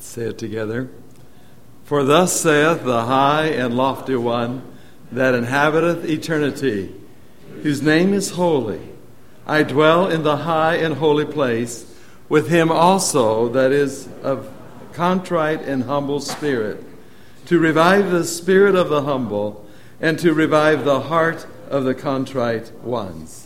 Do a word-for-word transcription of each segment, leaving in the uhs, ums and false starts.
Let's say it together. For thus saith the high and lofty one that inhabiteth eternity, whose name is holy. I dwell in the high and holy place with him also that is of contrite and humble spirit, to revive the spirit of the humble and to revive the heart of the contrite ones.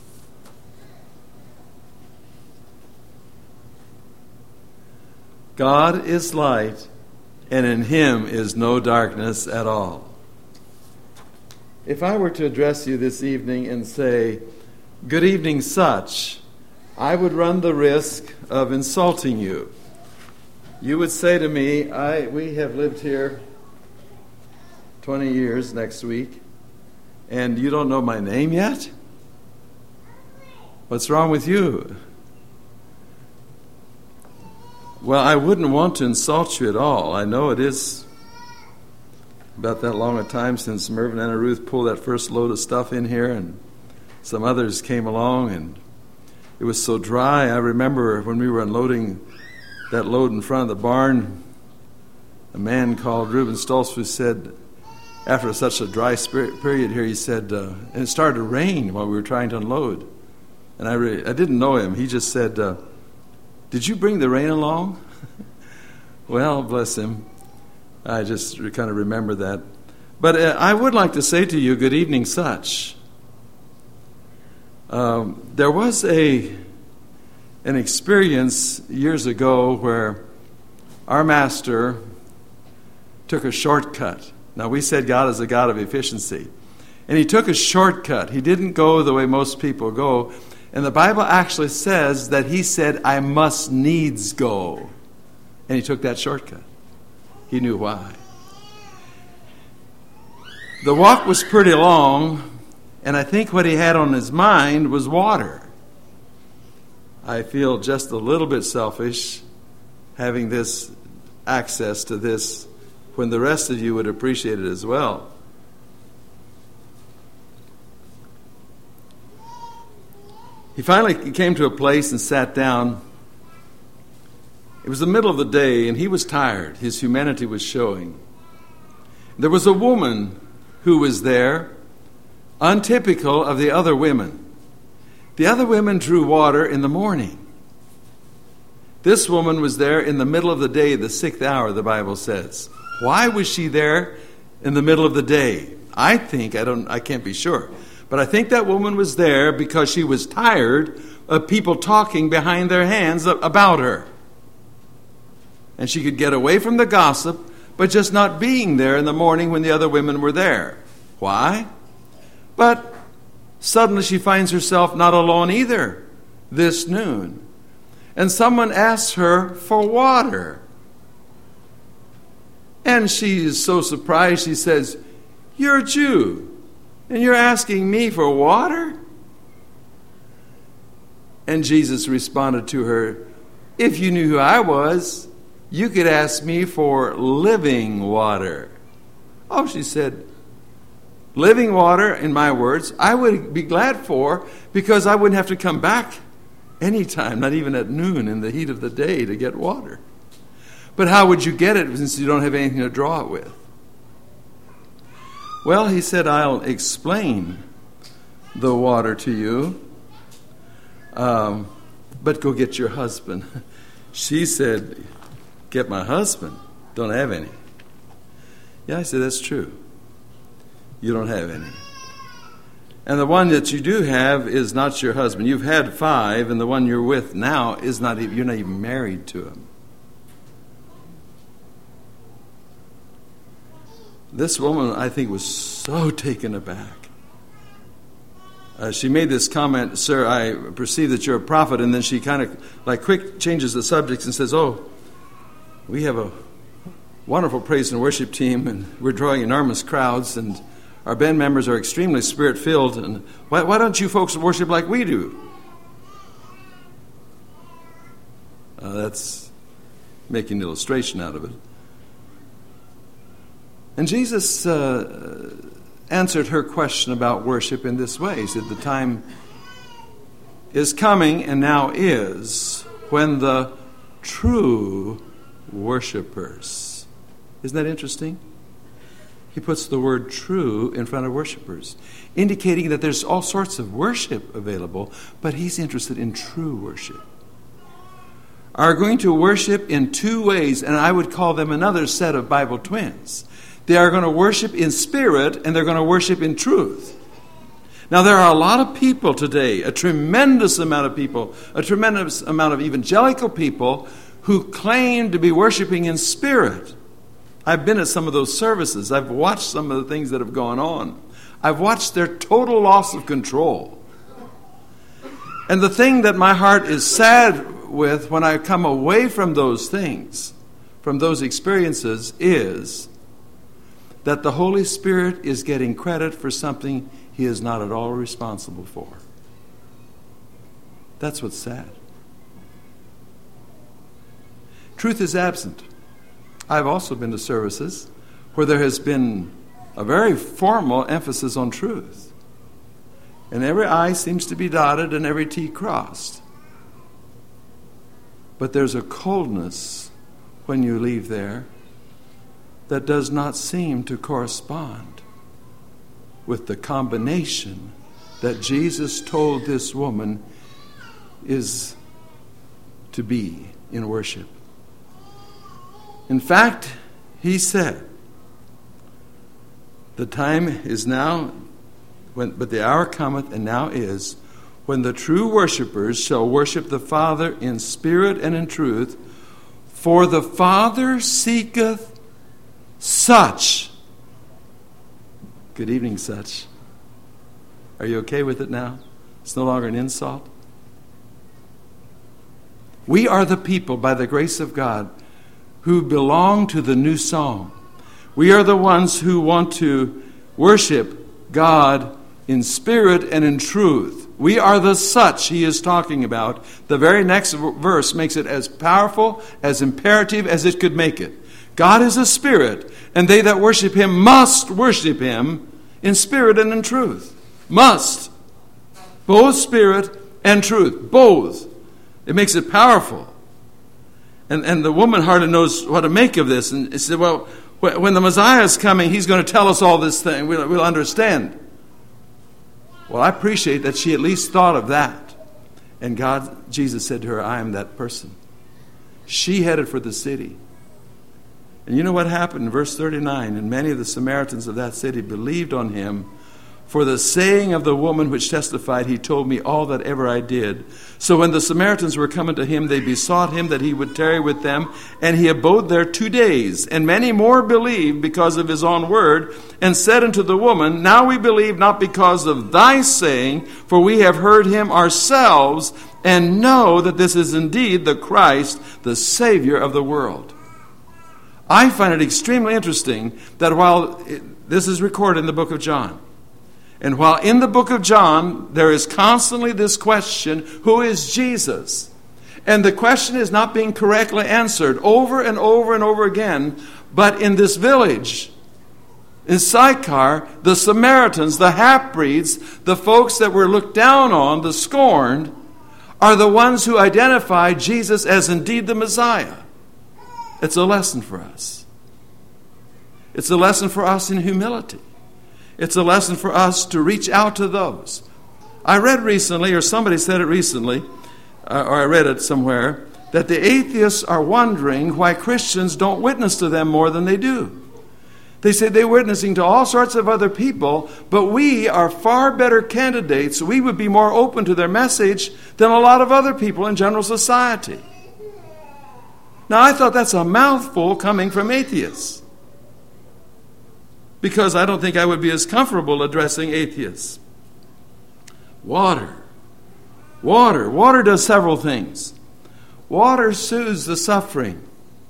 God is light, and in him is no darkness at all. If I were to address you this evening and say, "Good evening, such," I would run the risk of insulting you. You would say to me, I we have lived here twenty years next week, and you don't know my name yet? What's wrong with you? Well, I wouldn't want to insult you at all. I know it is about that long a time since Mervyn and Ruth pulled that first load of stuff in here, and some others came along, and it was so dry. I remember when we were unloading that load in front of the barn, a man called Reuben Stoltzfus said, after such a dry period here, he said, uh, and it started to rain while we were trying to unload. And I, re- I didn't know him. He just said, uh, "Did you bring the rain along?" Well, bless him. I just kind of remember that. But uh, I would like to say to you, good evening, such. Um, there was a an experience years ago where our master took a shortcut. Now, we said God is a God of efficiency. And he took a shortcut. He didn't go the way most people go. And the Bible actually says that he said, "I must needs go." And he took that shortcut. He knew why. The walk was pretty long, and I think what he had on his mind was water. I feel just a little bit selfish having this access to this when the rest of you would appreciate it as well. He finally came to a place and sat down. It was the middle of the day, and he was tired. His humanity was showing. There was a woman who was there, untypical of the other women. The other women drew water in the morning. This woman was there in the middle of the day, the sixth hour, the Bible says. Why was she there in the middle of the day? I think, I don't, I can't be sure, but I think that woman was there because she was tired of people talking behind their hands about her. And she could get away from the gossip, but just not being there in the morning when the other women were there. Why? But suddenly she finds herself not alone either this noon. And someone asks her for water. And she is so surprised, she says, "You're a Jew, and you're asking me for water?" And Jesus responded to her, "If you knew who I was, you could ask me for living water." Oh, she said, living water, in my words, I would be glad for, because I wouldn't have to come back anytime, not even at noon in the heat of the day, to get water. But how would you get it since you don't have anything to draw it with? Well, he said, "I'll explain the water to you, um, but go get your husband." She said, "Get my husband? Don't have any." Yeah, I said, "That's true. You don't have any. And the one that you do have is not your husband. You've had five, and the one you're with now is not even, you're not even married to him." This woman, I think, was so taken aback. Uh, she made this comment, "Sir, I perceive that you're a prophet," and then she kind of, like, quick changes the subject and says, "Oh, we have a wonderful praise and worship team, and we're drawing enormous crowds, and our band members are extremely spirit-filled, and why, why don't you folks worship like we do?" Uh, that's making an illustration out of it. And Jesus uh, answered her question about worship in this way. He said, "The time is coming, and now is, when the true worshipers. Isn't that interesting? He puts the word true in front of worshipers, indicating that there's all sorts of worship available, but he's interested in true worship. Are going to worship in two ways, and I would call them another set of Bible twins. They are going to worship in spirit, and they're going to worship in truth. Now, there are a lot of people today, a tremendous amount of people, a tremendous amount of evangelical people who claim to be worshiping in spirit. I've been at some of those services. I've watched some of the things that have gone on. I've watched their total loss of control. And the thing that my heart is sad with when I come away from those things, from those experiences, is that the Holy Spirit is getting credit for something he is not at all responsible for. That's what's sad. Truth is absent. I've also been to services where there has been a very formal emphasis on truth. And every I seems to be dotted and every T crossed. But there's a coldness when you leave there that does not seem to correspond with the combination that Jesus told this woman is to be in worship. In fact, he said, the time is now, when, but the hour cometh, and now is, when the true worshipers shall worship the Father in spirit and in truth, for the Father seeketh such. Good evening, such. Are you okay with it now? It's no longer an insult. We are the people, by the grace of God, who belong to the new song. We are the ones who want to worship God in spirit and in truth. We are the such he is talking about. The very next verse makes it as powerful, as imperative as it could make it. God is a spirit, and they that worship him must worship him in spirit and in truth. Must. Both spirit and truth. Both. It makes it powerful. And and the woman hardly knows what to make of this. And she said, well, when the Messiah is coming, he's going to tell us all this thing. We'll, we'll understand. Well, I appreciate that she at least thought of that. And God, Jesus said to her, I am that person. She headed for the city. And you know what happened in verse thirty-nine? And many of the Samaritans of that city believed on him for the saying of the woman which testified, he told me all that ever I did. So when the Samaritans were coming to him, they besought him that he would tarry with them. And he abode there two days. And many more believed because of his own word, and said unto the woman, now we believe not because of thy saying, for we have heard him ourselves, and know that this is indeed the Christ, the Savior of the world. I find it extremely interesting that while it, this is recorded in the book of John, and while in the book of John, there is constantly this question, who is Jesus? And the question is not being correctly answered over and over and over again. But in this village, in Sychar, the Samaritans, the half-breeds, the folks that were looked down on, the scorned, are the ones who identify Jesus as indeed the Messiah. It's a lesson for us. It's a lesson for us in humility. It's a lesson for us to reach out to those. I read recently, or somebody said it recently, uh, or I read it somewhere, that the atheists are wondering why Christians don't witness to them more than they do. They say they're witnessing to all sorts of other people, but we are far better candidates. We would be more open to their message than a lot of other people in general society. Now, I thought that's a mouthful coming from atheists, because I don't think I would be as comfortable addressing atheists. Water. Water. Water does several things. Water soothes the suffering.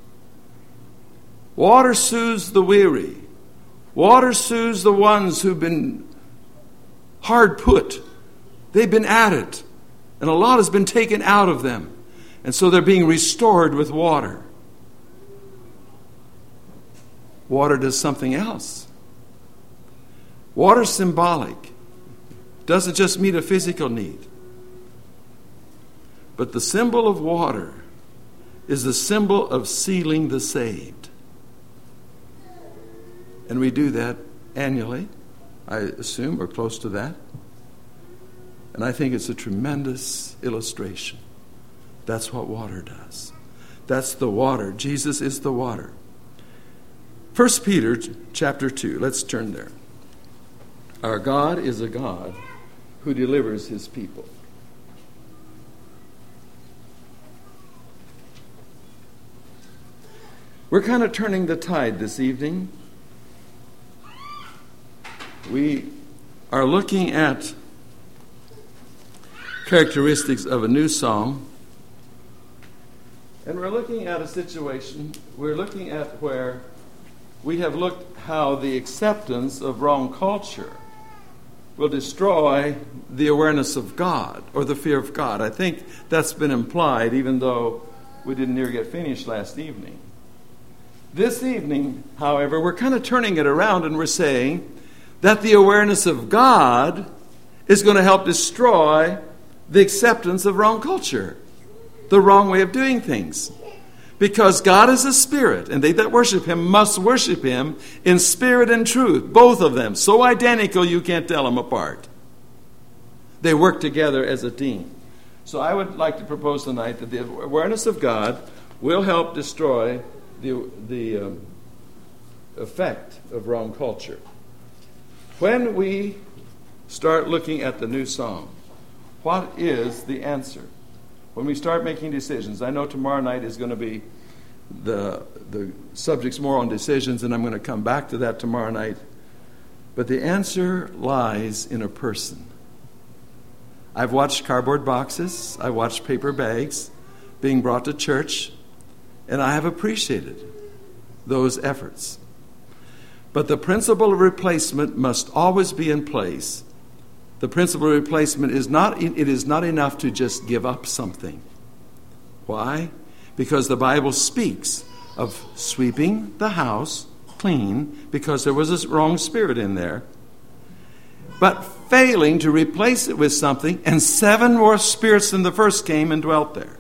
Water soothes the weary. Water soothes the ones who've been hard put. They've been at it, and a lot has been taken out of them. And so they're being restored with water. Water does something else. Water's symbolic. Doesn't just meet a physical need. But the symbol of water is the symbol of sealing the saved. And we do that annually, I assume, or close to that. And I think it's a tremendous illustration. That's what water does. That's the water. Jesus is the water. First Peter chapter two. Let's turn there. Our God is a God who delivers his people. We're kind of turning the tide this evening. We are looking at characteristics of a new song. And we're looking at a situation, we're looking at where we have looked how the acceptance of wrong culture will destroy the awareness of God or the fear of God. I think that's been implied, even though we didn't near get finished last evening. This evening, however, we're kind of turning it around and we're saying that the awareness of God is going to help destroy the acceptance of wrong culture, the wrong way of doing things. Because God is a spirit, and they that worship him must worship him in spirit and truth, both of them, so identical you can't tell them apart. They work together as a team. So I would like to propose tonight that the awareness of God will help destroy the, the um, effect of wrong culture. When we start looking at the new song, what is the answer? When we start making decisions, I know tomorrow night is going to be the the subject's more on decisions, and I'm going to come back to that tomorrow night. But the answer lies in a person. I've watched cardboard boxes, I watched paper bags being brought to church, and I have appreciated those efforts. But the principle of replacement must always be in place. The principle of replacement is not, it is not enough to just give up something. Why? Because the Bible speaks of sweeping the house clean because there was a wrong spirit in there, but failing to replace it with something, and seven more spirits than the first came and dwelt there.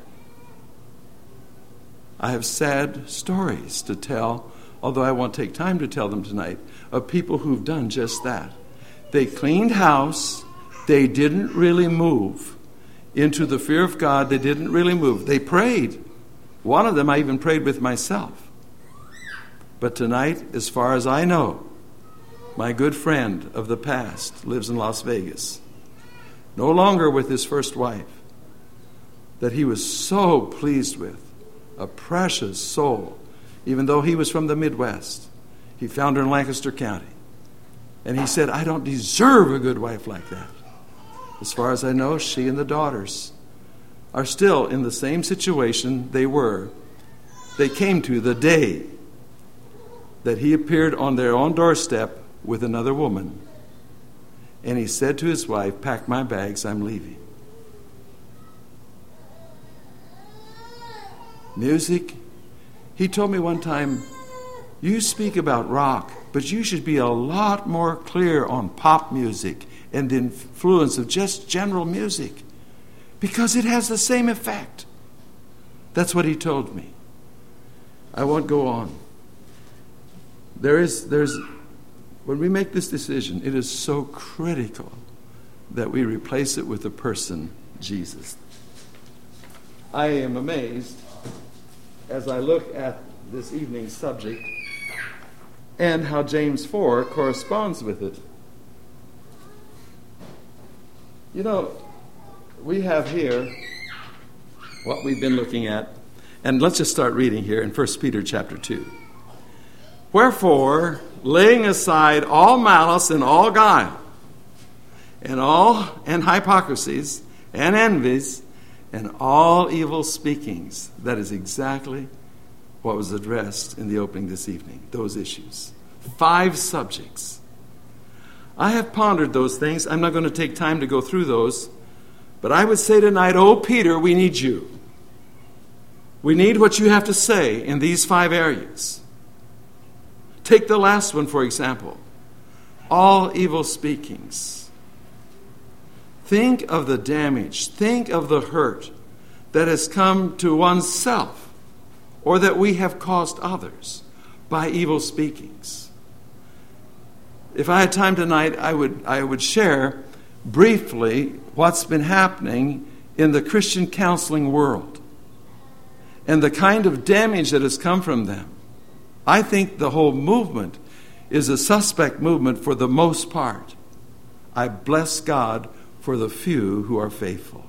I have sad stories to tell, although I won't take time to tell them tonight, of people who've done just that. They cleaned house. They didn't really move into the fear of God. They didn't really move. They prayed. One of them I even prayed with myself. But tonight, as far as I know, my good friend of the past lives in Las Vegas. No longer with his first wife, that he was so pleased with. A precious soul. Even though he was from the Midwest, he found her in Lancaster County. And he said, I don't deserve a good wife like that. As far as I know, she and the daughters are still in the same situation they were. They came to the day that he appeared on their own doorstep with another woman. And he said to his wife, pack my bags, I'm leaving. Music. He told me one time, you speak about rock, but you should be a lot more clear on pop music and the influence of just general music, because it has the same effect. That's what he told me. I won't go on. There is, there's, when we make this decision, it is so critical that we replace it with the person, Jesus. I am amazed as I look at this evening's subject and how James four corresponds with it. You know, we have here what we've been looking at, and let's just start reading here in First Peter chapter two. Wherefore, laying aside all malice and all guile, and all and hypocrisies and envies, and all evil speakings. That is exactly what was addressed in the opening this evening, those issues. Five subjects. I have pondered those things. I'm not going to take time to go through those. But I would say tonight, oh, Peter, we need you. We need what you have to say in these five areas. Take the last one, for example. All evil speakings. Think of the damage. Think of the hurt that has come to oneself or that we have caused others by evil speakings. If I had time tonight, I would I would share briefly what's been happening in the Christian counseling world and the kind of damage that has come from them. I think the whole movement is a suspect movement for the most part. I bless God for the few who are faithful.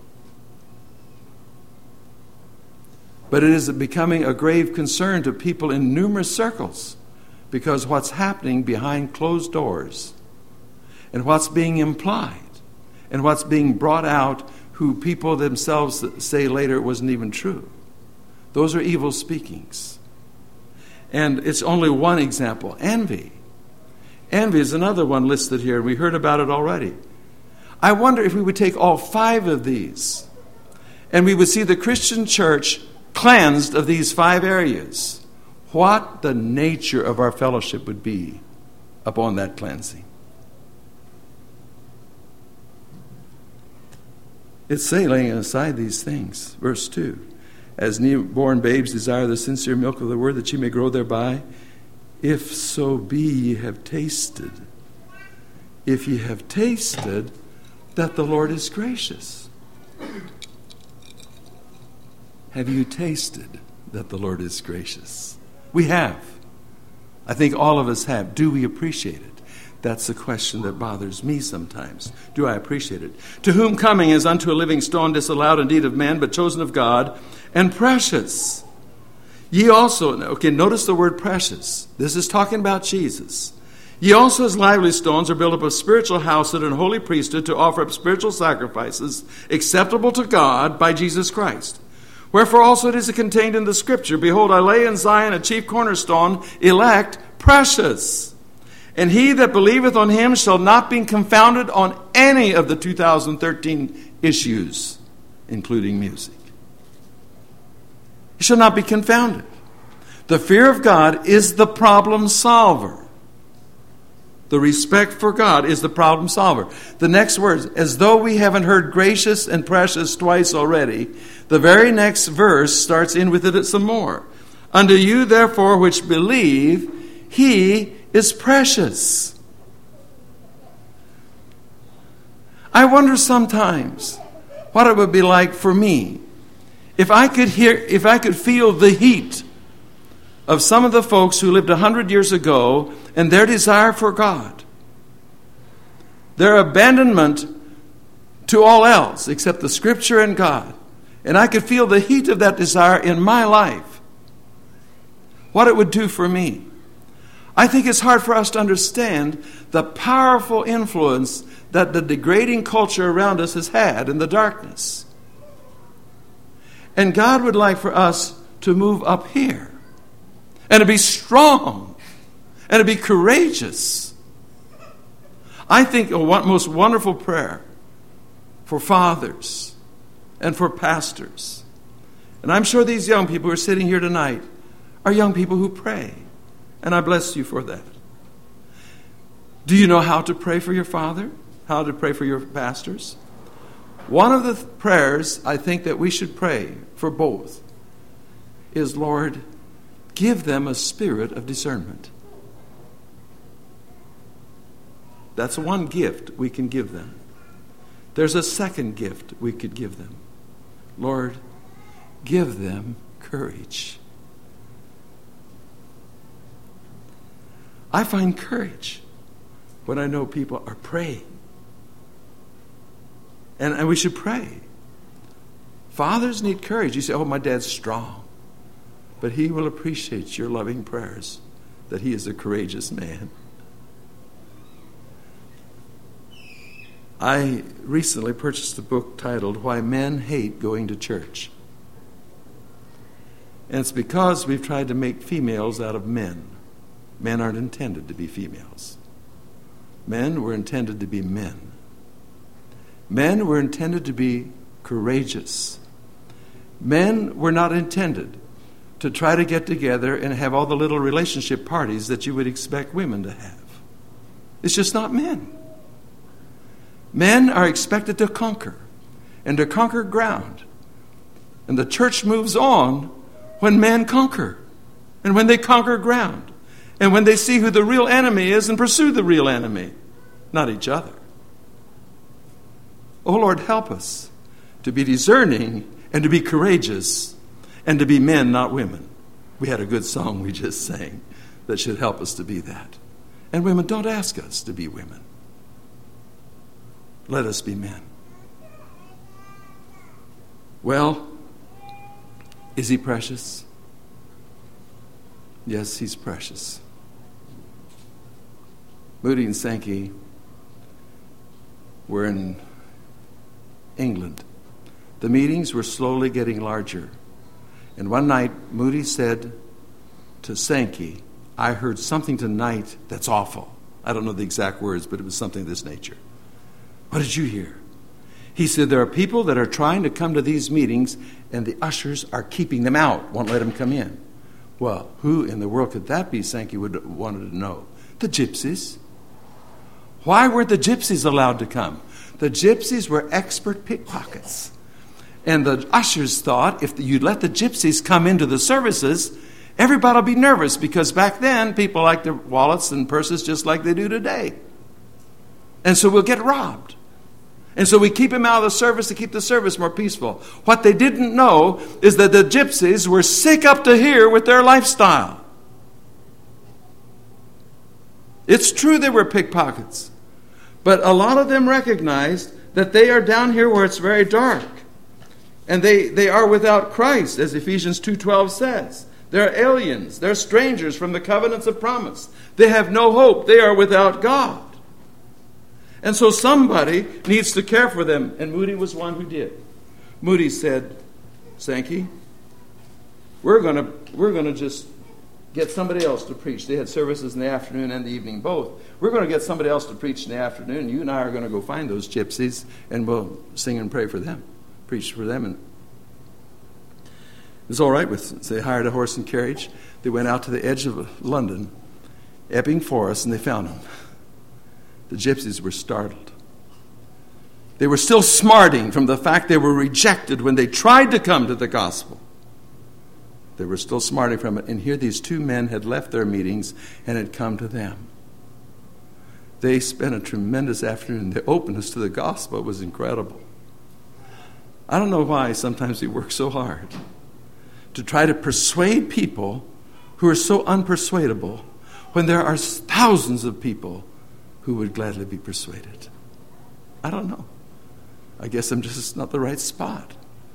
But it is becoming a grave concern to people in numerous circles because what's happening behind closed doors and what's being implied and what's being brought out who people themselves say later it wasn't even true. Those are evil speakings. And it's only one example. Envy. Envy is another one listed here. We heard about it already. I wonder if we would take all five of these and we would see the Christian church cleansed of these five areas, what the nature of our fellowship would be upon that cleansing. It's saying, laying aside these things. Verse two, as newborn babes desire the sincere milk of the word that ye may grow thereby, if so be ye have tasted, if ye have tasted that the Lord is gracious. Have you tasted that the Lord is gracious? We have. I think all of us have. Do we appreciate it? That's the question that bothers me sometimes. Do I appreciate it? To whom coming is unto a living stone, disallowed indeed of men, but chosen of God, and precious. Ye also, okay, notice the word precious. This is talking about Jesus. Ye also as lively stones are built up a spiritual house and an holy priesthood to offer up spiritual sacrifices acceptable to God by Jesus Christ. Wherefore also it is contained in the Scripture, behold, I lay in Zion a chief cornerstone, elect, precious. And he that believeth on him shall not be confounded on any of the two thousand thirteen issues, including music. He shall not be confounded. The fear of God is the problem solver. The respect for God is the problem solver. The next words, as though we haven't heard gracious and precious twice already, the very next verse starts in with it some more. Unto you, therefore, which believe, he is precious. I wonder sometimes what it would be like for me if I could hear, if I could feel the heat of some of the folks who lived a hundred years ago and their desire for God, their abandonment to all else except the Scripture and God, and I could feel the heat of that desire in my life, what it would do for me. I think it's hard for us to understand the powerful influence that the degrading culture around us has had in the darkness. And God would like for us to move up here and to be strong and to be courageous. I think a most wonderful prayer for fathers and for pastors. And I'm sure these young people who are sitting here tonight are young people who pray. And I bless you for that. Do you know how to pray for your father? How to pray for your pastors? One of the th- prayers I think that we should pray for both is, Lord, give them a spirit of discernment. That's one gift we can give them. There's a second gift we could give them. Lord, give them courage. I find courage when I know people are praying. And, and we should pray. Fathers need courage. You say, oh, my dad's strong. But he will appreciate your loving prayers that he is a courageous man. I recently purchased a book titled Why Men Hate Going to Church. And it's because we've tried to make females out of men. Men aren't intended to be females. Men were intended to be men. Men were intended to be courageous. Men were not intended to try to get together and have all the little relationship parties that you would expect women to have. It's just not men. Men are expected to conquer and to conquer ground. And the church moves on when men conquer, and when they conquer ground, and when they see who the real enemy is and pursue the real enemy, not each other. Oh Lord, help us to be discerning and to be courageous and to be men, not women. We had a good song we just sang that should help us to be that. And women, don't ask us to be women. Let us be men. Well, is he precious? Yes, he's precious. Moody and Sankey were in England. The meetings were slowly getting larger. And one night, Moody said to Sankey, I heard something tonight that's awful. I don't know the exact words, but it was something of this nature. What did you hear? He said, there are people that are trying to come to these meetings, and the ushers are keeping them out, won't let them come in. Well, who in the world could that be? Sankey would wanted to know. The gypsies. Why were the gypsies allowed to come? The gypsies were expert pickpockets. And the ushers thought if you'd let the gypsies come into the services, everybody will be nervous, because back then people liked their wallets and purses just like they do today. And so we'll get robbed. And so we keep him out of the service to keep the service more peaceful. What they didn't know is that the gypsies were sick up to here with their lifestyle. It's true they were pickpockets. But a lot of them recognized that they are down here where it's very dark. And they, they are without Christ, as Ephesians two twelve says. They're aliens. They're strangers from the covenants of promise. They have no hope. They are without God. And so somebody needs to care for them. And Moody was one who did. Moody said, Sankey, we're going to we're going to just get somebody else to preach. They had services in the afternoon and the evening both. We're going to get somebody else to preach in the afternoon. You and I are going to go find those gypsies, and we'll sing and pray for them, preach for them. And it was all right with them. So they hired a horse and carriage. They went out to the edge of London, Epping Forest, and they found them. The gypsies were startled. They were still smarting from the fact they were rejected when they tried to come to the gospel. They were still smarting from it. And here these two men had left their meetings and had come to them. They spent a tremendous afternoon. The openness to the gospel was incredible. I don't know why sometimes we work so hard to try to persuade people who are so unpersuadable when there are thousands of people who would gladly be persuaded. I don't know. I guess I'm just not the right spot.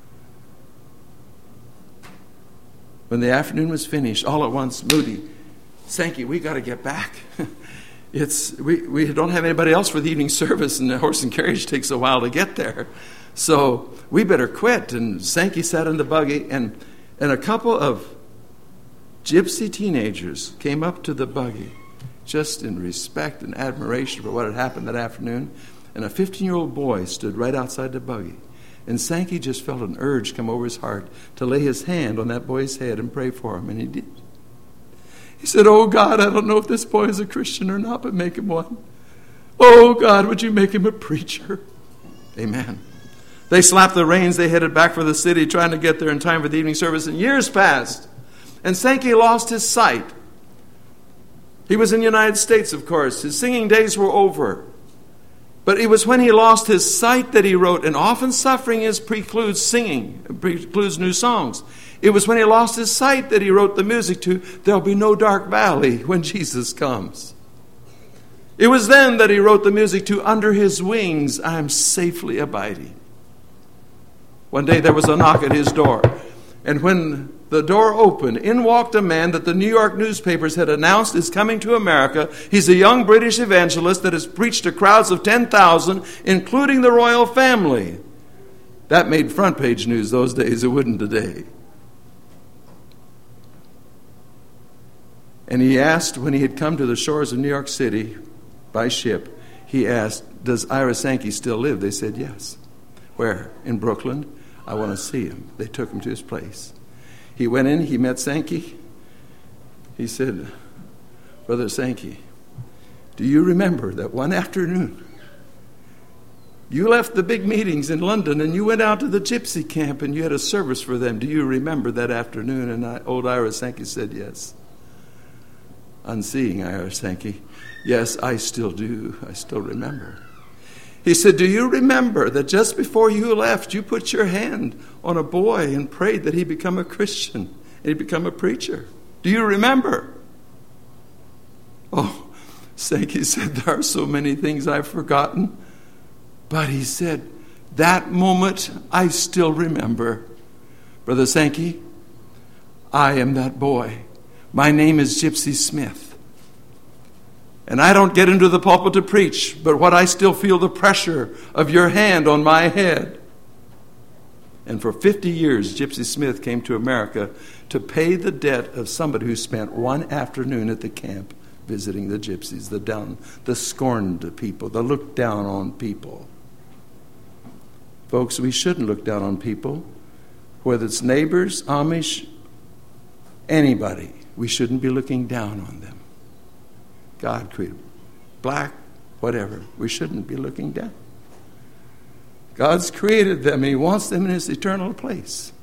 When the afternoon was finished, all at once, Moody, Sankey, we got to get back. It's we, we don't have anybody else for the evening service, and the horse and carriage takes a while to get there. So we better quit. And Sankey sat in the buggy, and, and a couple of gypsy teenagers came up to the buggy, just in respect and admiration for what had happened that afternoon. And a fifteen-year-old boy stood right outside the buggy. And Sankey just felt an urge come over his heart to lay his hand on that boy's head and pray for him. And he did. He said, oh, God, I don't know if this boy is a Christian or not, but make him one. Oh, God, would you make him a preacher? Amen. They slapped the reins. They headed back for the city, trying to get there in time for the evening service. And years passed. And Sankey lost his sight. He was in the United States, of course. His singing days were over. But it was when he lost his sight that he wrote, and often suffering is precludes singing, precludes new songs. It was when he lost his sight that he wrote the music to There'll Be No Dark Valley When Jesus Comes. It was then that he wrote the music to Under His Wings I Am Safely Abiding. One day there was a knock at his door, and when the door opened, in walked a man that the New York newspapers had announced is coming to America. He's a young British evangelist that has preached to crowds of ten thousand, including the royal family. That made front page news those days. It wouldn't today. And he asked, when he had come to the shores of New York City by ship, he asked, does Ira Sankey still live? They said, yes. Where? In Brooklyn. I want to see him. They took him to his place. He went in, he met Sankey. He said, Brother Sankey, do you remember that one afternoon You left the big meetings in London and you went out to the gypsy camp and you had a service for them. Do you remember that afternoon? And I, old Ira Sankey said yes. Unseeing Ira Sankey, yes, I still do. I still remember. He said, do you remember that just before you left, you put your hand on a boy and prayed that he become a Christian and he become a preacher? Do you remember? Oh, Sankey said, there are so many things I've forgotten. But he said, that moment I still remember. Brother Sankey, I am that boy. My name is Gypsy Smith. And I don't get into the pulpit to preach, but what I still feel the pressure of your hand on my head. And for fifty years, Gypsy Smith came to America to pay the debt of somebody who spent one afternoon at the camp visiting the gypsies, the down, the scorned people, the looked down on people. Folks, we shouldn't look down on people, whether it's neighbors, Amish, anybody. We shouldn't be looking down on them. God created black, whatever. We shouldn't be looking down. God's created them, and He wants them in His eternal place.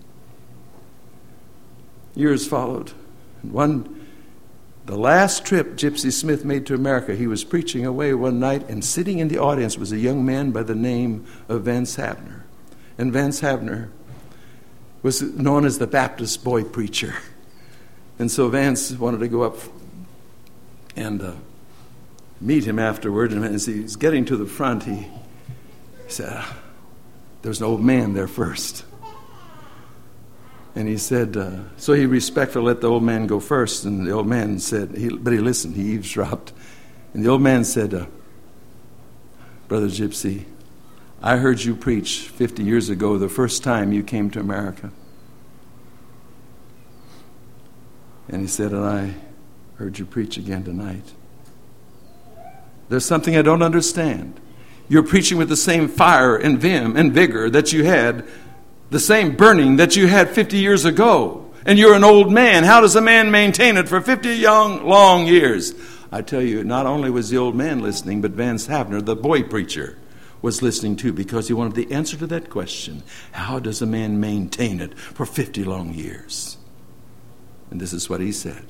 Years followed. And one, the last trip Gypsy Smith made to America, he was preaching away one night, and sitting in the audience was a young man by the name of Vance Havner. And Vance Havner was known as the Baptist boy preacher. And so Vance wanted to go up and uh, meet him afterward. And as he was getting to the front, he said, ah, there was an old man there first. And he said, uh, so he respectfully let the old man go first. And the old man said, he, but he listened, he eavesdropped. And the old man said, uh, Brother Gypsy, I heard you preach fifty years ago, the first time you came to America. And he said, and I heard you preach again tonight. There's something I don't understand. You're preaching with the same fire and vim and vigor that you had, the same burning that you had fifty years ago. And you're an old man. How does a man maintain it for fifty young, long years? I tell you, not only was the old man listening, but Vance Havner, the boy preacher, was listening too, because he wanted the answer to that question. How does a man maintain it for fifty long years? And this is what he said.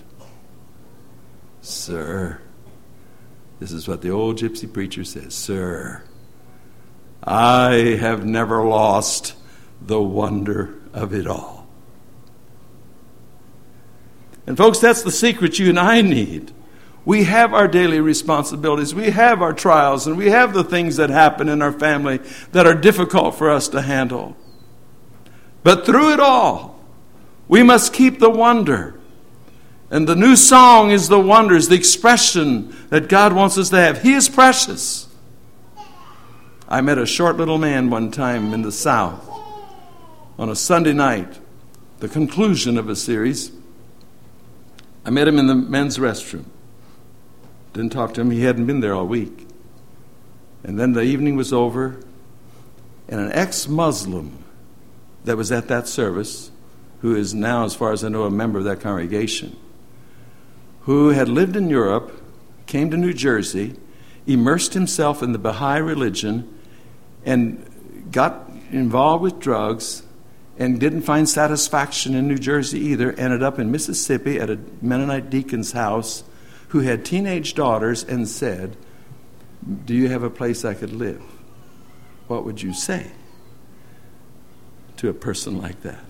Sir, this is what the old gypsy preacher says. Sir, I have never lost the wonder of it all. And folks, that's the secret you and I need. We have our daily responsibilities. We have our trials, and we have the things that happen in our family that are difficult for us to handle. But through it all, we must keep the wonder. And the new song is the wonders, the expression that God wants us to have. He is precious. I met a short little man one time in the South on a Sunday night, the conclusion of a series. I met him in the men's restroom. Didn't talk to him. He hadn't been there all week. And then the evening was over, and an ex-Muslim that was at that service, who is now, as far as I know, a member of that congregation, who had lived in Europe, came to New Jersey, immersed himself in the Baha'i religion, and got involved with drugs, and didn't find satisfaction in New Jersey either, ended up in Mississippi at a Mennonite deacon's house, who had teenage daughters, and said, do you have a place I could live? What would you say to a person like that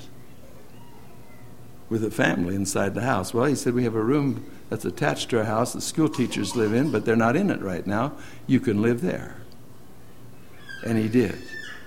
with a family inside the house? Well, he said, we have a room that's attached to our house that school teachers live in, but they're not in it right now. You can live there. And he did.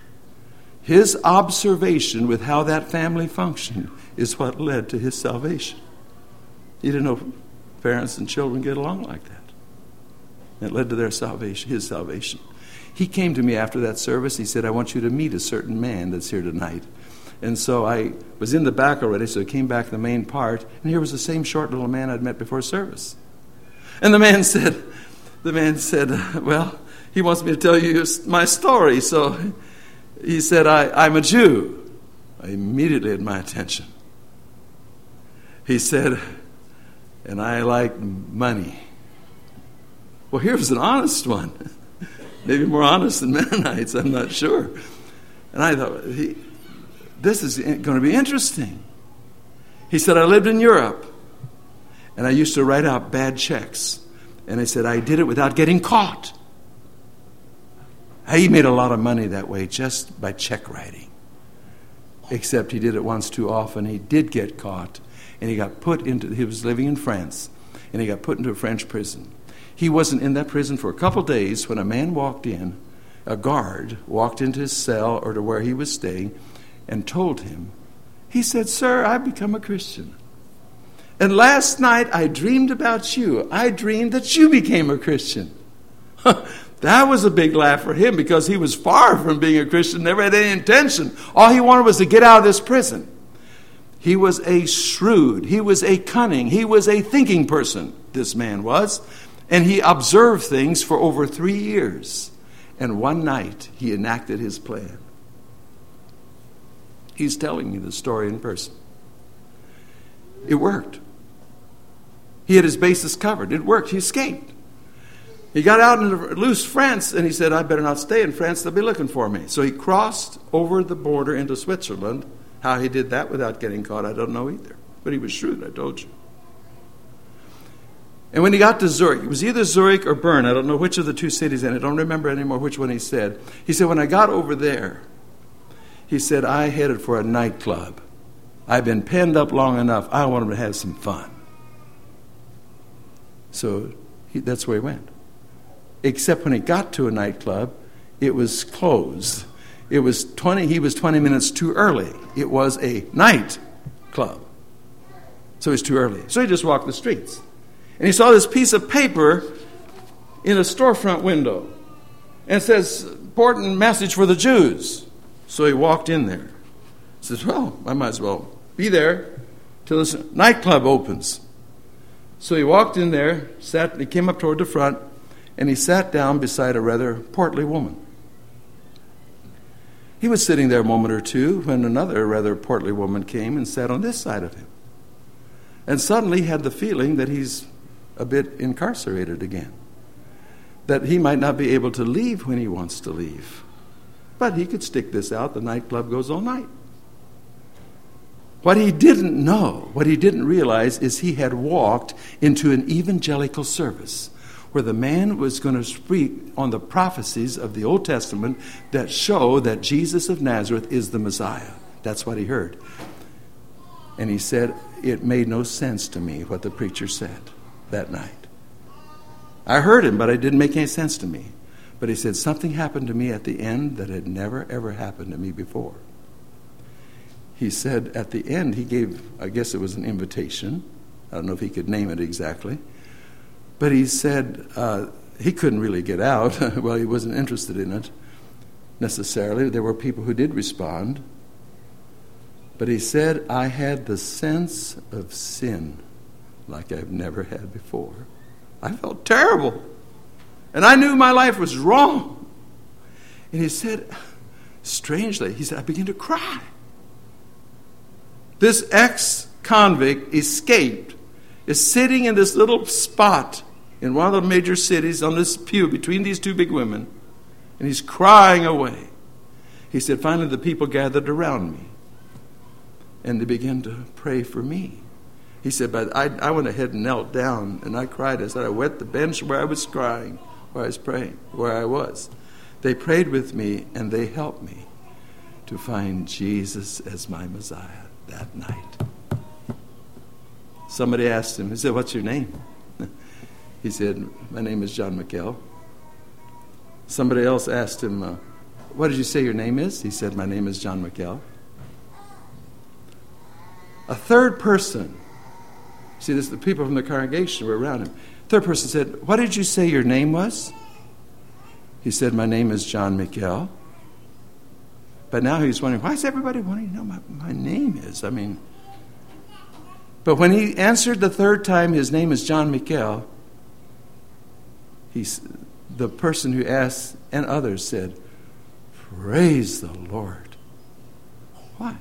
His observation with how that family functioned is what led to his salvation. He didn't know parents and children get along like that. It led to their salvation, his salvation. He came to me after that service. He said, I want you to meet a certain man that's here tonight. And so I was in the back already, so I came back to the main part, and here was the same short little man I'd met before service. And the man said, the man said, well, he wants me to tell you my story. So he said, I, I'm a Jew. I immediately had my attention. He said, and I like money. Well, here was an honest one. Maybe more honest than Mennonites, I'm not sure. And I thought, he, this is going to be interesting. He said, I lived in Europe, and I used to write out bad checks. And I said, I did it without getting caught. He made a lot of money that way just by check writing. Except he did it once too often. He did get caught, and he got put into, he was living in France, and he got put into a French prison. He wasn't in that prison for a couple days when a man walked in, a guard walked into his cell or to where he was staying and told him, he said, sir, I've become a Christian. And last night I dreamed about you. I dreamed that you became a Christian. That was a big laugh for him because he was far from being a Christian, never had any intention. All he wanted was to get out of this prison. He was a shrewd, he was a cunning, he was a thinking person, this man was. And he observed things for over three years. And one night, he enacted his plan. He's telling me the story in person. It worked. He had his bases covered. It worked. He escaped. He got out into loose France, and he said, I better not stay in France. They'll be looking for me. So he crossed over the border into Switzerland. How he did that without getting caught, I don't know either. But he was shrewd, I told you. And when he got to Zurich, it was either Zurich or Bern. I don't know which of the two cities, and I don't remember anymore which one he said. He said, when I got over there, he said, I headed for a nightclub. I've been penned up long enough. I want him to have some fun. So he, that's where he went. Except when he got to a nightclub, it was closed. It was twenty. He was twenty minutes too early. It was a night club. So it was too early. So he just walked the streets. And he saw this piece of paper in a storefront window. And it says, important message for the Jews. So he walked in there. He says, well, I might as well be there till this nightclub opens. So he walked in there, sat, he came up toward the front, and he sat down beside a rather portly woman. He was sitting there a moment or two when another rather portly woman came and sat on this side of him. And suddenly he had the feeling that he's a bit incarcerated again. That he might not be able to leave when he wants to leave. But he could stick this out. The nightclub goes all night. What he didn't know, what he didn't realize, is he had walked into an evangelical service where the man was going to speak on the prophecies of the Old Testament that show that Jesus of Nazareth is the Messiah. That's what he heard. And he said, it made no sense to me what the preacher said that night. I heard him, but it didn't make any sense to me. But he said, something happened to me at the end that had never, ever happened to me before. He said at the end, he gave, I guess it was an invitation. I don't know if he could name it exactly. But he said uh, he couldn't really get out. Well, he wasn't interested in it necessarily. There were people who did respond. But he said, I had the sense of sin like I've never had before. I felt terrible. And I knew my life was wrong. And he said, strangely, he said, I began to cry. This ex-convict escaped, is sitting in this little spot in one of the major cities on this pew between these two big women, and he's crying away. He said, finally the people gathered around me, and they began to pray for me. He said, but I, I went ahead and knelt down, and I cried. I said, I wet the bench where I was crying, where I was praying, where I was. They prayed with me, and they helped me to find Jesus as my Messiah that night. Somebody asked him, he said, what's your name? He said, my name is John McKell. Somebody else asked him, uh, what did you say your name is? He said, my name is John McKell. A third person, see, this, the people from the congregation were around him. Third person said, what did you say your name was? He said, my name is John McKell. But now he's wondering, why is everybody wanting to know what my, my name is? I mean, but when he answered the third time, his name is John McKell, he's, the person who asked and others said, praise the Lord. Why?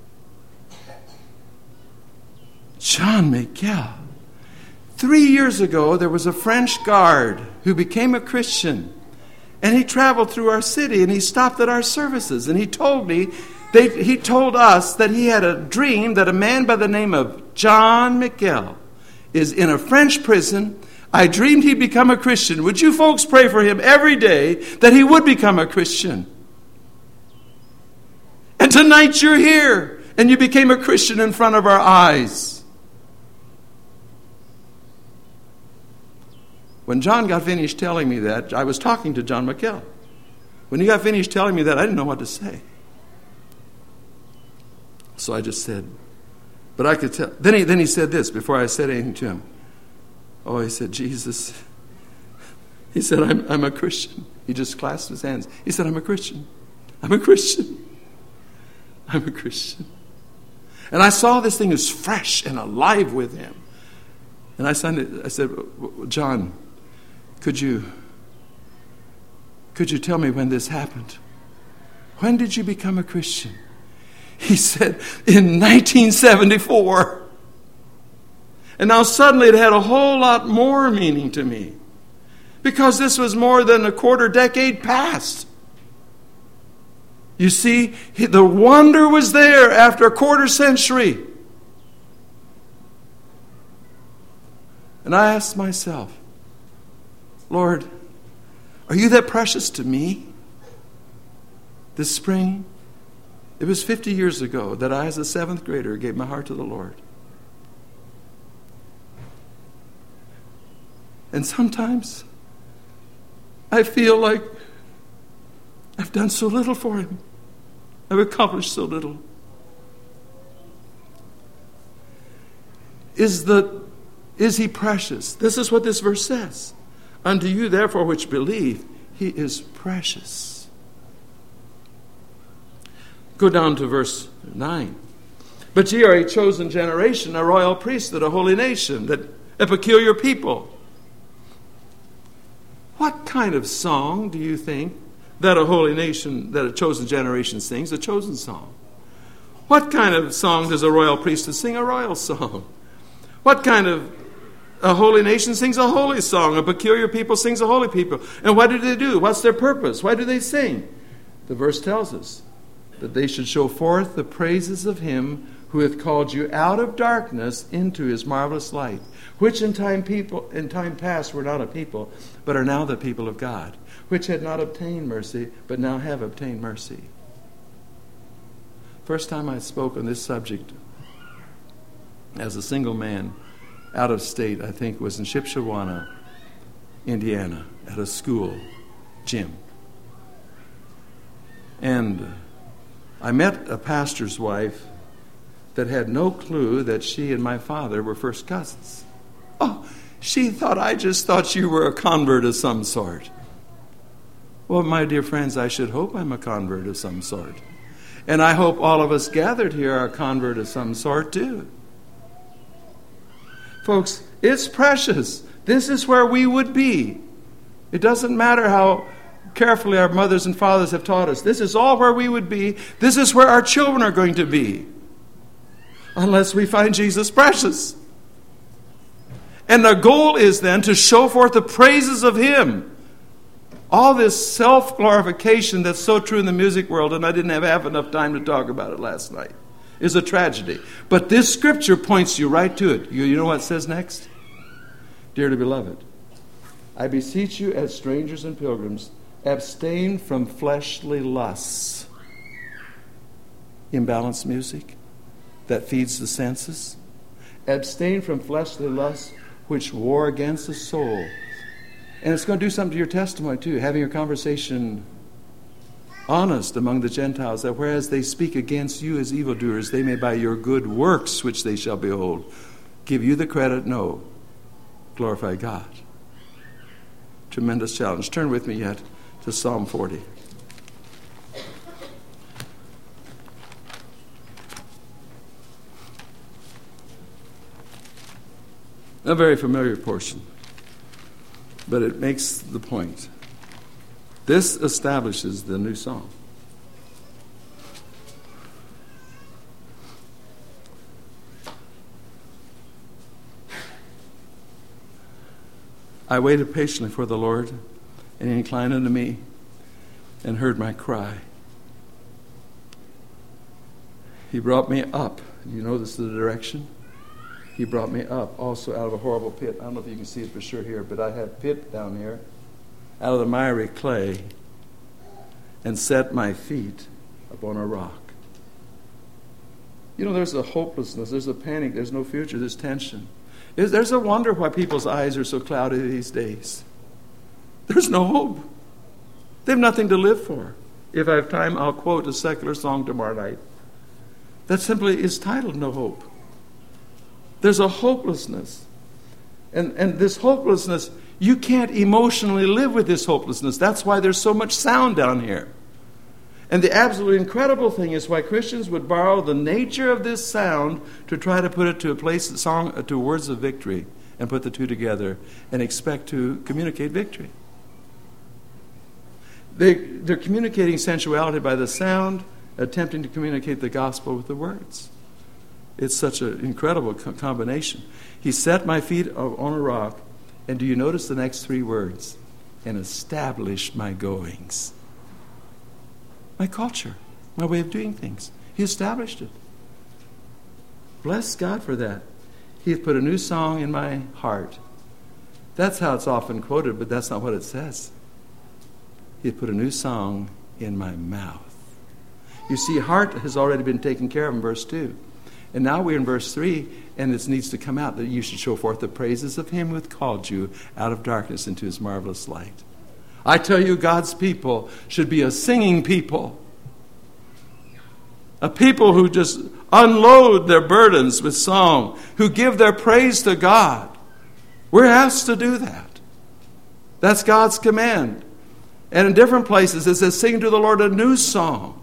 John McKell. Three years ago, there was a French guard who became a Christian. And he traveled through our city, and he stopped at our services, and he told me, they, he told us that he had a dream that a man by the name of John Miguel is in a French prison. I dreamed he'd become a Christian. Would you folks pray for him every day that he would become a Christian? And tonight you're here, and you became a Christian in front of our eyes. When John got finished telling me that, I was talking to John Miguel. When he got finished telling me that, I didn't know what to say. So I just said, but I could tell. Then he, then he said this before I said anything to him. Oh, he said, Jesus. He said, I'm, I'm a Christian. He just clasped his hands. He said, I'm a Christian. I'm a Christian. I'm a Christian. And I saw this thing was fresh and alive with him. And I said, I said, John, could you, could you tell me when this happened? When did you become a Christian? He said, in nineteen seventy-four. And now suddenly it had a whole lot more meaning to me. Because this was more than a quarter decade past. You see, the wonder was there after a quarter century. And I asked myself, Lord, are you that precious to me? This spring, it was fifty years ago that I, as a seventh grader, gave my heart to the Lord. And sometimes I feel like I've done so little for him. I've accomplished so little. Is the is he precious? This is what this verse says. Unto you, therefore, which believe, he is precious. Go down to verse nine. But ye are a chosen generation, a royal priesthood, a holy nation, that a peculiar people. What kind of song do you think that a holy nation, that a chosen generation sings? A chosen song. What kind of song does a royal priesthood sing? A royal song. What kind of a holy nation sings? A holy song. A peculiar people sings a holy people. And what do they do? What's their purpose? Why do they sing? The verse tells us that they should show forth the praises of him who hath called you out of darkness into his marvelous light, which in time people in time past were not a people, but are now the people of God, which had not obtained mercy, but now have obtained mercy. First time I spoke on this subject as a single man out of state, I think, was in Shipshewana, Indiana, at a school gym. And I met a pastor's wife that had no clue that she and my father were first cousins. Oh, she thought I just thought you were a convert of some sort. Well, my dear friends, I should hope I'm a convert of some sort. And I hope all of us gathered here are a convert of some sort too. Folks, it's precious. This is where we would be. It doesn't matter how carefully our mothers and fathers have taught us. This is all where we would be. This is where our children are going to be. Unless we find Jesus precious. And the goal is then to show forth the praises of him. All this self-glorification that's so true in the music world, and I didn't have half enough time to talk about it last night, is a tragedy. But this scripture points you right to it. You, you know what it says next? Dearly beloved, I beseech you as strangers and pilgrims, abstain from fleshly lusts. Imbalanced music that feeds the senses. Abstain from fleshly lusts which war against the soul. And it's going to do something to your testimony too, having your conversation honest among the Gentiles, that whereas they speak against you as evildoers, they may by your good works, which they shall behold, give you the credit. No, glorify God. Tremendous challenge. Turn with me yet to Psalm forty. A very familiar portion, but it makes the point. This establishes the new song. I waited patiently for the Lord, And he inclined unto me and heard my cry. He brought me up. You notice the direction? He brought me up also out of a horrible pit. I don't know if you can see it for sure here, but I have pit down here. Out of the miry clay, and set my feet upon a rock. You know, there's a hopelessness, there's a panic, there's no future, there's tension. There's a wonder why people's eyes are so cloudy these days. There's no hope. They have nothing to live for. If I have time, I'll quote a secular song tomorrow night that simply is titled No Hope. There's a hopelessness. And, and this hopelessness, you can't emotionally live with this hopelessness. That's why there's so much sound down here. And the absolutely incredible thing is why Christians would borrow the nature of this sound to try to put it to a place, song, to words of victory, and put the two together and expect to communicate victory. They, they're communicating sensuality by the sound, attempting to communicate the gospel with the words. It's such an incredible co- combination. He set my feet on a rock, and do you notice the next three words? And established my goings. My culture, my way of doing things. He established it. Bless God for that. He hath put a new song in my heart. That's how it's often quoted, but that's not what it says. He hath put a new song in my mouth. You see, heart has already been taken care of in verse two. And now we're in verse three, and it needs to come out that you should show forth the praises of him who hath called you out of darkness into his marvelous light. I tell you, God's people should be a singing people. A people who just unload their burdens with song, who give their praise to God. We're asked to do that. That's God's command. And in different places it says, sing to the Lord a new song.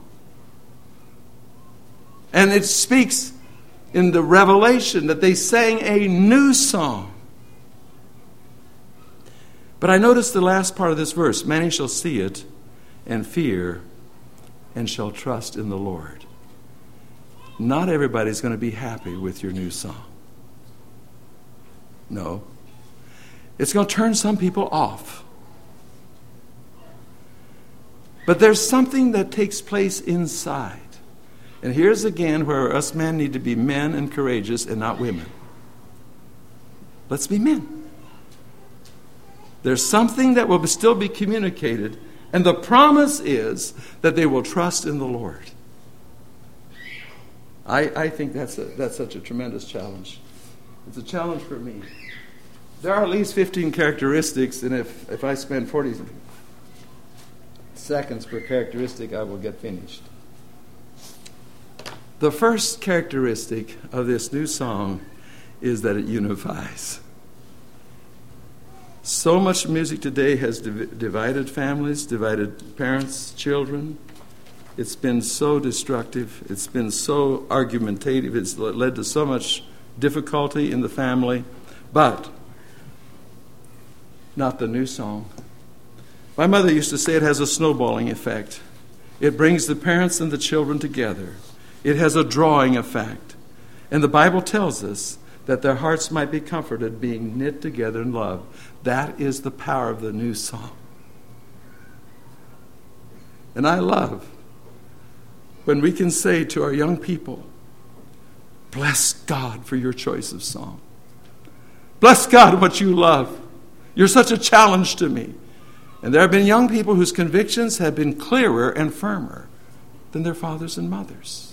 And it speaks in the Revelation that they sang a new song. But I noticed the last part of this verse. Many shall see it and fear and shall trust in the Lord. Not everybody's going to be happy with your new song. No. It's going to turn some people off. But there's something that takes place inside. And here's again where us men need to be men and courageous and not women. Let's be men. There's something that will still be communicated, and the promise is that they will trust in the Lord. I, I think that's a, that's such a tremendous challenge. It's a challenge for me. There are at least fifteen characteristics, and if, if I spend forty seconds per characteristic, I will get finished. The first characteristic of this new song is that it unifies. So much music today has div- divided families, divided parents, children. It's been so destructive. It's been so argumentative. It's led to so much difficulty in the family. But not the new song. My mother used to say it has a snowballing effect. It brings the parents and the children together. It has a drawing effect. And the Bible tells us that their hearts might be comforted, being knit together in love. That is the power of the new song. And I love when we can say to our young people, bless God for your choice of song. Bless God what you love. You're such a challenge to me. And there have been young people whose convictions have been clearer and firmer than their fathers and mothers.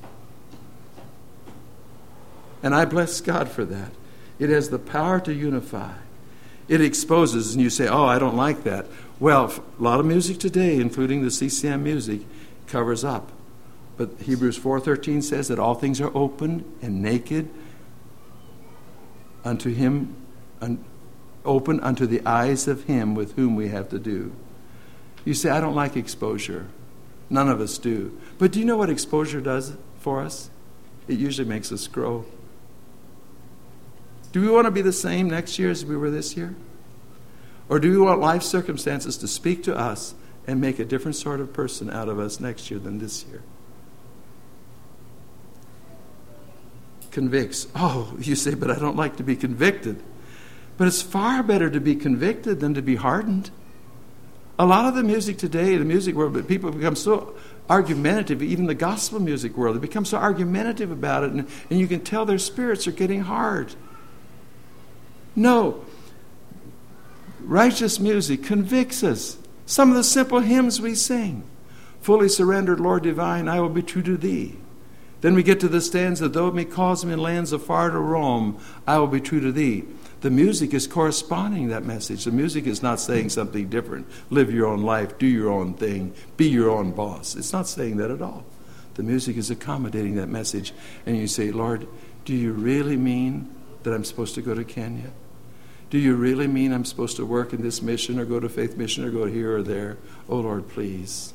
And I bless God for that. It has the power to unify. It exposes, and you say, oh, I don't like that. Well, a lot of music today, including the C C M music, covers up. But Hebrews four thirteen says that all things are open and naked unto him, un, open unto the eyes of him with whom we have to do. You say, I don't like exposure. None of us do. But do you know what exposure does for us? It usually makes us grow. Do we want to be the same next year as we were this year? Or do we want life circumstances to speak to us and make a different sort of person out of us next year than this year? Convicts. Oh, you say, but I don't like to be convicted. But it's far better to be convicted than to be hardened. A lot of the music today, the music world, but people become so argumentative, even the gospel music world, they become so argumentative about it, and, and you can tell their spirits are getting hard. No. Righteous music convicts us. Some of the simple hymns we sing. Fully surrendered, Lord divine, I will be true to thee. Then we get to the stanza, though it may cause me in lands afar to roam, I will be true to thee. The music is corresponding to that message. The music is not saying something different. Live your own life, do your own thing, be your own boss. It's not saying that at all. The music is accommodating that message. And you say, Lord, do you really mean that I'm supposed to go to Kenya? Do you really mean I'm supposed to work in this mission or go to Faith Mission or go here or there? Oh, Lord, please.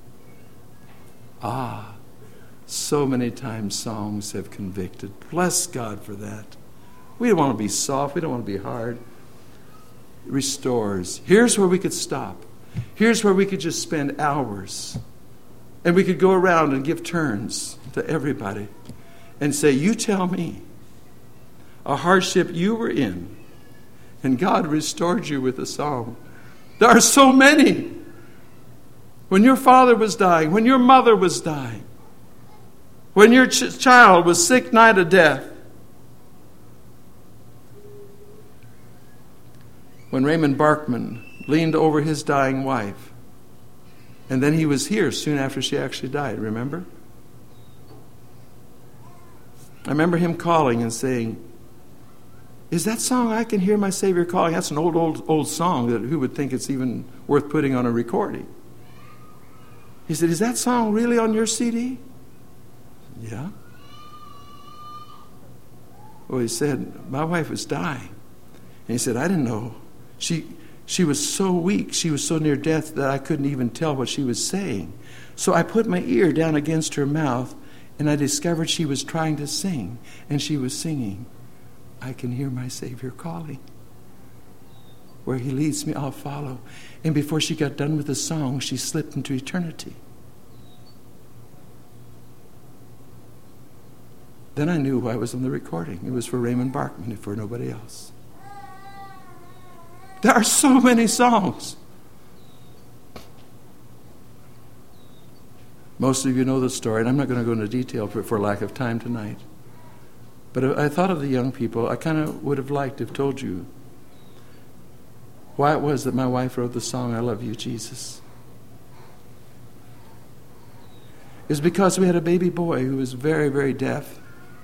Ah, so many times songs have convicted. Bless God for that. We don't want to be soft. We don't want to be hard. It restores. Here's where we could stop. Here's where we could just spend hours. And we could go around and give turns to everybody and say, you tell me a hardship you were in and God restored you with a song. There are so many. When your father was dying, when your mother was dying, when your ch- child was sick nigh to death, when Raymond Barkman leaned over his dying wife, and then he was here soon after she actually died, remember? I remember him calling and saying, is that song I Can Hear My Savior Calling? That's an old, old, old song that who would think it's even worth putting on a recording? He said, is that song really on your C D? Yeah. Well, he said, my wife was dying. And he said, I didn't know. She she was so weak, she was so near death that I couldn't even tell what she was saying. So I put my ear down against her mouth, and I discovered she was trying to sing. And she was singing, I can hear my Savior calling. Where he leads me, I'll follow. And before she got done with the song, she slipped into eternity. Then I knew why I was on the recording. It was for Raymond Barkman and for nobody else. There are so many songs. Most of you know the story, and I'm not going to go into detail for, for lack of time tonight. But I thought of the young people. I kind of would have liked to have told you why it was that my wife wrote the song, I Love You, Jesus. It was because we had a baby boy who was very, very deaf.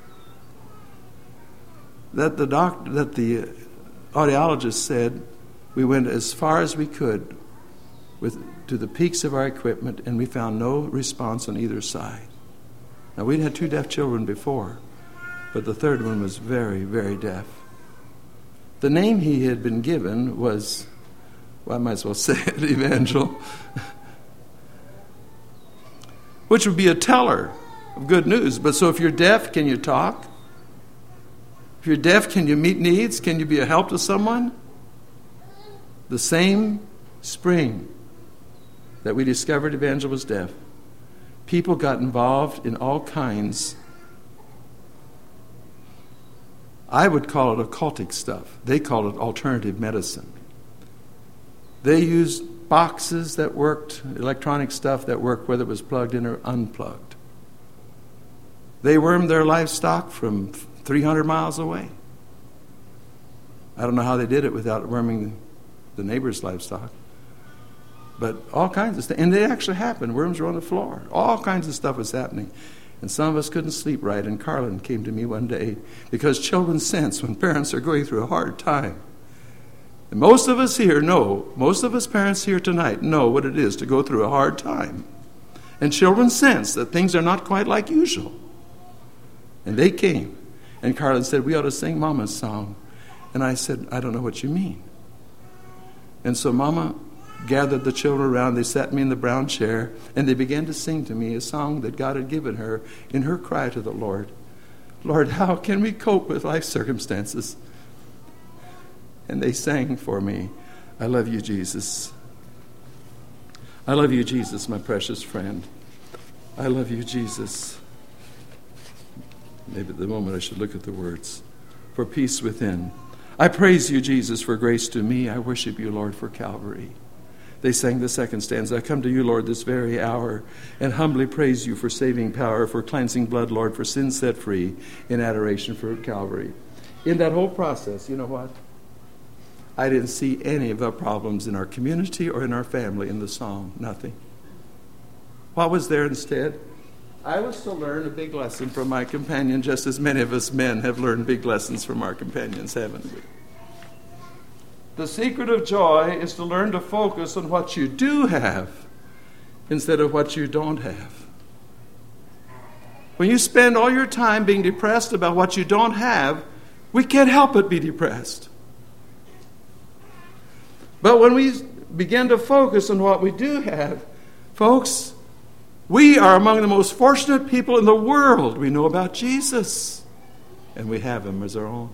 That the doctor, that the audiologist said we went as far as we could with to the peaks of our equipment, and we found no response on either side. Now, we'd had two deaf children before, but the third one was very, very deaf. The name he had been given was, well, I might as well say it, Evangel, which would be a teller of good news. But so if you're deaf, can you talk? If you're deaf, can you meet needs? Can you be a help to someone? The same spring that we discovered Evangel was deaf, people got involved in all kinds, I would call it occultic stuff. They call it alternative medicine. They used boxes that worked, electronic stuff that worked whether it was plugged in or unplugged. They wormed their livestock from three hundred miles away. I don't know how they did it without worming the neighbor's livestock. But all kinds of stuff. And it actually happened. Worms were on the floor. All kinds of stuff was happening. And some of us couldn't sleep right. And Carlin came to me one day because children sense when parents are going through a hard time. And most of us here know, most of us parents here tonight know what it is to go through a hard time. And children sense that things are not quite like usual. And they came. And Carlin said, we ought to sing Mama's song. And I said, I don't know what you mean. And so Mama gathered the children around. They sat me in the brown chair, and they began to sing to me a song that God had given her in her cry to the Lord. Lord, how can we cope with life circumstances? And they sang for me, I love you, Jesus. I love you, Jesus, my precious friend. I love you, Jesus. Maybe at the moment I should look at the words. For peace within. I praise you, Jesus, for grace to me. I worship you, Lord, for Calvary. They sang the second stanza. I come to you, Lord, this very hour, and humbly praise you for saving power, for cleansing blood, Lord, for sin set free, in adoration for Calvary. In that whole process, you know what? I didn't see any of the problems in our community or in our family in the song. Nothing. What was there instead? I was to learn a big lesson from my companion, just as many of us men have learned big lessons from our companions, haven't we? The secret of joy is to learn to focus on what you do have instead of what you don't have. When you spend all your time being depressed about what you don't have, we can't help but be depressed. But when we begin to focus on what we do have, folks, we are among the most fortunate people in the world. We know about Jesus, and we have him as our own.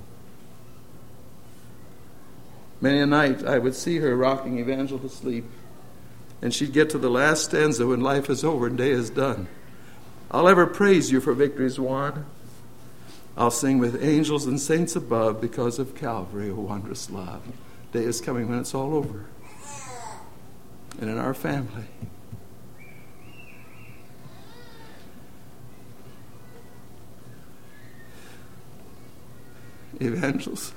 Many a night I would see her rocking Evangel to sleep, and she'd get to the last stanza, when life is over and day is done. I'll ever praise you for victories won. I'll sing with angels and saints above because of Calvary, a wondrous love. Day is coming when it's all over. And in our family, evangels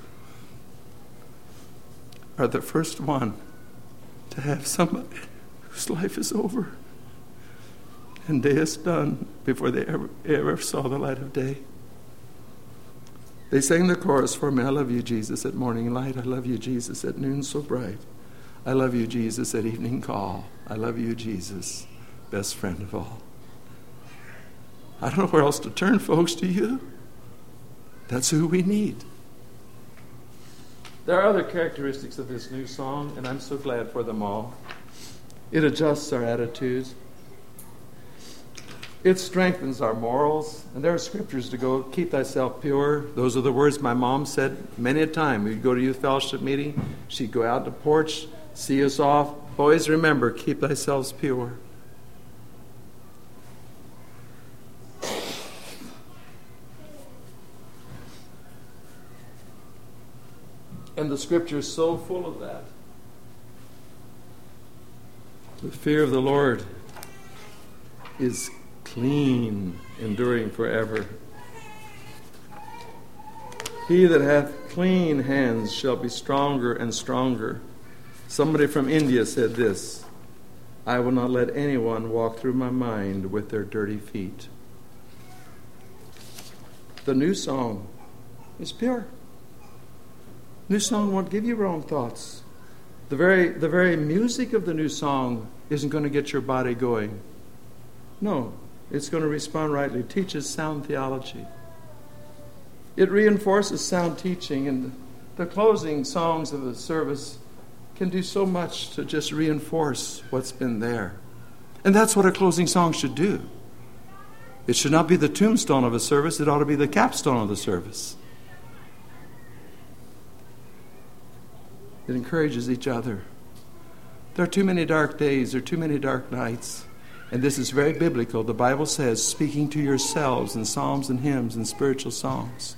are the first one to have somebody whose life is over and day is done before they ever, ever saw the light of day. They sang the chorus for me. I love you, Jesus, at morning light. I love you, Jesus, at noon so bright. I love you, Jesus, at evening call. I love you, Jesus, best friend of all. I don't know where else to turn, folks, to you. That's who we need. There are other characteristics of this new song, and I'm so glad for them all. It adjusts our attitudes. It strengthens our morals. And there are scriptures to go, keep thyself pure. Those are the words my mom said many a time. We'd go to youth fellowship meeting. She'd go out to the porch, see us off. Boys, remember, keep thyself pure. And the scripture is so full of that. The fear of the Lord is clean, enduring forever. He that hath clean hands shall be stronger and stronger. Somebody from India said this: I will not let anyone walk through my mind with their dirty feet. The new song is pure. New song won't give you wrong thoughts. The very, the very music of the new song isn't going to get your body going. No, it's going to respond rightly. It teaches sound theology. It reinforces sound teaching, and the closing songs of the service can do so much to just reinforce what's been there. And that's what a closing song should do. It should not be the tombstone of a service. It ought to be the capstone of the service. It encourages each other. There are too many dark days. There are too many dark nights. And this is very biblical. The Bible says, speaking to yourselves in psalms and hymns and spiritual songs.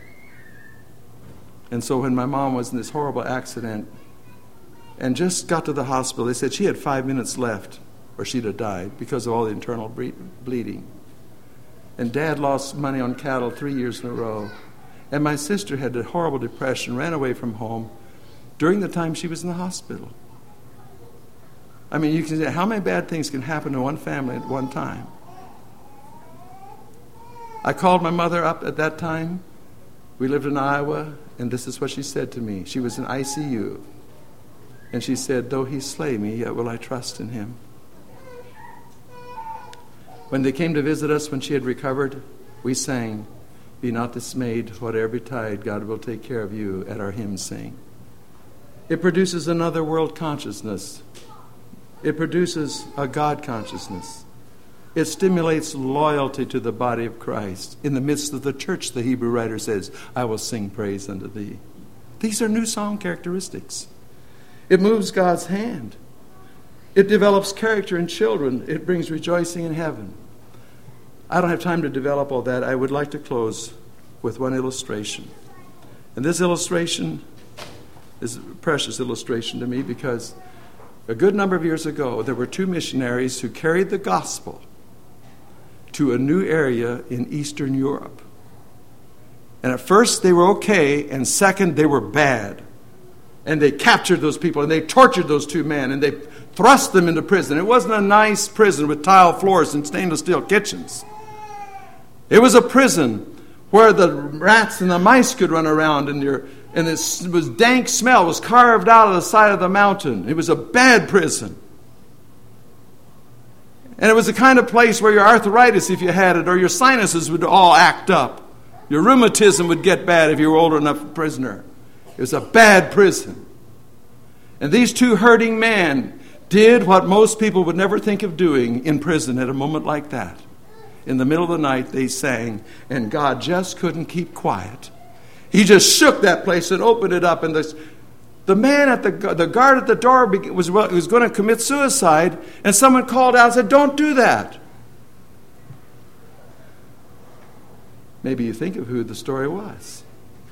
And so when my mom was in this horrible accident and just got to the hospital, they said she had five minutes left or she'd have died because of all the internal bleeding. And Dad lost money on cattle three years in a row. And my sister had a horrible depression, ran away from home during the time she was in the hospital. I mean, you can say, how many bad things can happen to one family at one time? I called my mother up at that time. We lived in Iowa, and this is what she said to me. She was in I C U. And she said, though he slay me, yet will I trust in him. When they came to visit us when she had recovered, we sang, be not dismayed, whatever betide, God will take care of you, at our hymn sing. It produces another world consciousness. It produces a God consciousness. It stimulates loyalty to the body of Christ. In the midst of the church, the Hebrew writer says, I will sing praise unto thee. These are new song characteristics. It moves God's hand. It develops character in children. It brings rejoicing in heaven. I don't have time to develop all that. I would like to close with one illustration. And this illustration is a precious illustration to me because a good number of years ago, there were two missionaries who carried the gospel to a new area in Eastern Europe. And at first they were okay, and second they were bad. And they captured those people, and they tortured those two men, and they thrust them into prison. It wasn't a nice prison with tile floors and stainless steel kitchens. It was a prison where the rats and the mice could run around, and, your, and this was dank smell was carved out of the side of the mountain. It was a bad prison. And it was the kind of place where your arthritis, if you had it, or your sinuses would all act up. Your rheumatism would get bad if you were old enough prisoner. It was a bad prison. And these two hurting men did what most people would never think of doing in prison at a moment like that. In the middle of the night, they sang, and God just couldn't keep quiet. He just shook that place and opened it up, and this, the man at the the guard at the door was, was going to commit suicide, and someone called out and said, "Don't do that." Maybe you think of who the story was.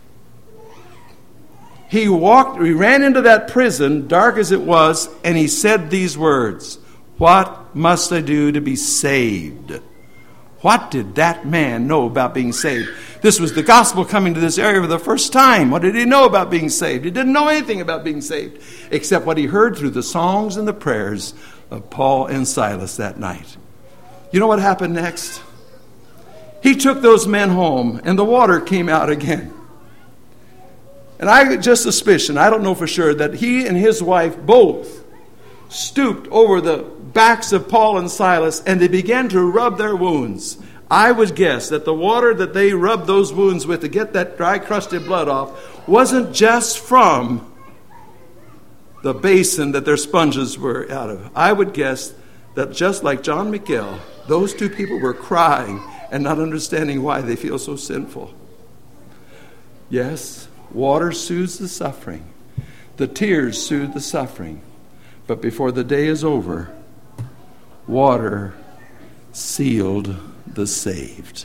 He walked, he ran into that prison, dark as it was, and he said these words, "What must I do to be saved?" What did that man know about being saved? This was the gospel coming to this area for the first time. What did he know about being saved? He didn't know anything about being saved, except what he heard through the songs and the prayers of Paul and Silas that night. You know what happened next? He took those men home, and the water came out again. And I just suspicion, I don't know for sure, that he and his wife both stooped over the backs of Paul and Silas, and they began to rub their wounds. I would guess that the water that they rubbed those wounds with to get that dry, crusted blood off wasn't just from the basin that their sponges were out of. I would guess that just like John McGill, those two people were crying and not understanding why they feel so sinful. Yes, water soothes the suffering. The tears soothe the suffering. But before the day is over, water sealed the saved.